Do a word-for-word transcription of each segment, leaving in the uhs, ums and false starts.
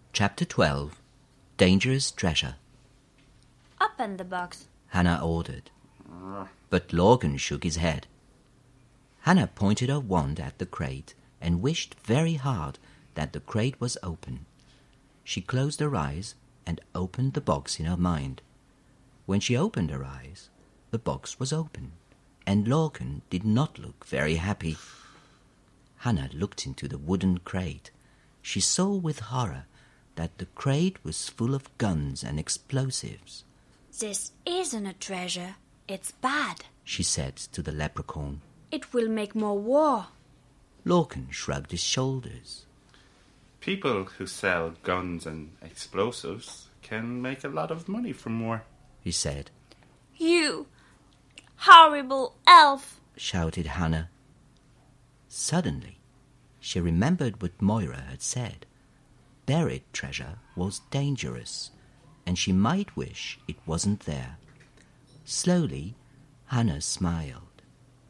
Chapter twelve. Dangerous Treasure. Open the box, Hannah ordered. But Lorcan shook his head. Hannah pointed her wand at the crate and wished very hard that the crate was open. She closed her eyes and opened the box in her mind. When she opened her eyes, the box was open, and Lorcan did not look very happy. Hannah looked into the wooden crate. She saw with horror that the crate was full of guns and explosives. "This isn't a treasure. It's bad," she said to the leprechaun. "It will make more war." Lorcan shrugged his shoulders. People who sell guns and explosives can make a lot of money from war, he said. "You horrible elf!" shouted Hannah. Suddenly, she remembered what Moira had said. Buried treasure was dangerous, and she might wish it wasn't there. Slowly, Hannah smiled.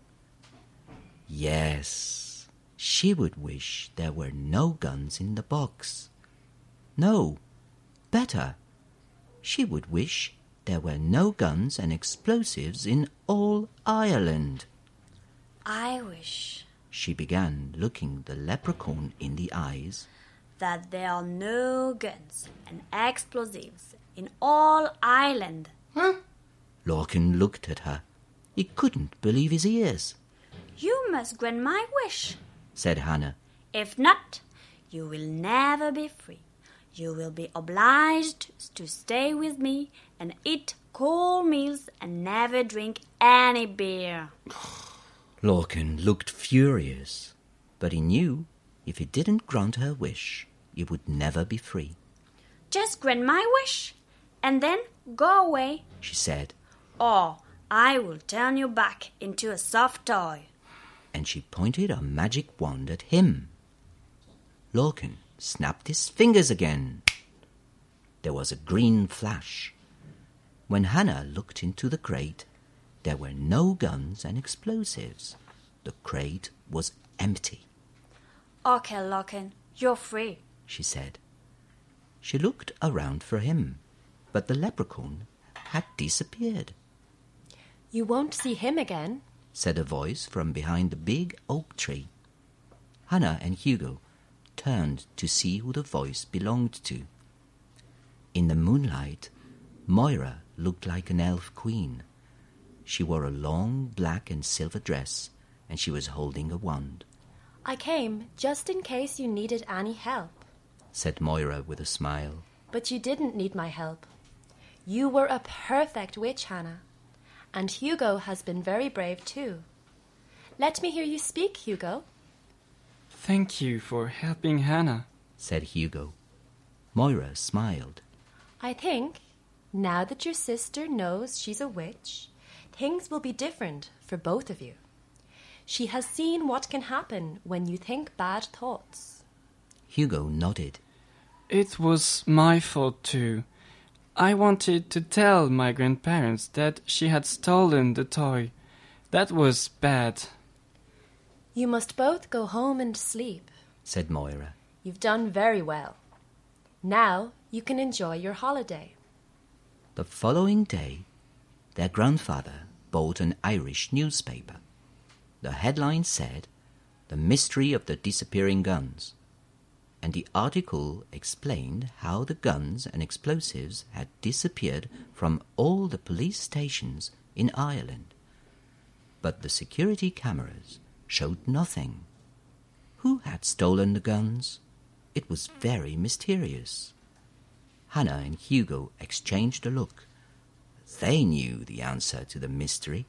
Yes, she would wish there were no guns in the box. No, better, she would wish there were no guns and explosives in all Ireland. "I wish," she began, looking the leprechaun in the eyes, "that there are no guns and explosives in all Ireland." Huh? Lorcan looked at her. He couldn't believe his ears. "You must grant my wish," said Hannah. "If not, you will never be free. You will be obliged to stay with me and eat cold meals and never drink any beer." Lorcan looked furious, but he knew if he didn't grant her wish, he would never be free. "Just grant my wish, and then go away," she said, "or I will turn you back into a soft toy." and she pointed her magic wand at him. Lorcan snapped his fingers again. There was a green flash. When Hannah looked into the crate, there were no guns and explosives. The crate was empty. "Okay, Lorcan, you're free," she said. She looked around for him, but the leprechaun had disappeared. "You won't see him again," said a voice from behind the big oak tree. Hannah and Hugo turned to see who the voice belonged to. In the moonlight, Moira looked like an elf queen. She wore a long black and silver dress, and she was holding a wand. "I came just in case you needed any help." said Moira with a smile. "But you didn't need my help. You were a perfect witch, Hannah. And Hugo has been very brave too. Let me hear you speak, Hugo." "Thank you for helping Hannah," said Hugo. Moira smiled. "I think, now that your sister knows she's a witch, things will be different for both of you. She has seen what can happen when you think bad thoughts." Hugo nodded. "It was my fault too. I wanted to tell my grandparents that she had stolen the toy. That was bad." "You must both go home and sleep," said Moira. "You've done very well. Now you can enjoy your holiday." The following day, their grandfather bought an Irish newspaper. The headline said, "The Mystery of the Disappearing Guns," and the article explained how the guns and explosives had disappeared from all the police stations in Ireland. But the security cameras showed nothing. Who had stolen the guns? It was very mysterious. Hannah and Hugo exchanged a look. They knew the answer to the mystery.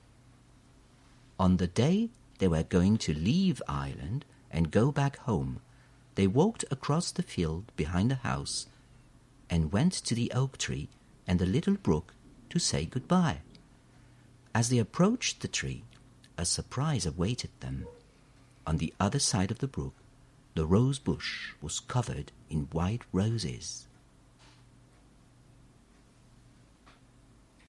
On the day they were going to leave Ireland and go back home, they walked across the field behind the house and went to the oak tree and the little brook to say goodbye. As they approached the tree, a surprise awaited them. On the other side of the brook, the rose bush was covered in white roses.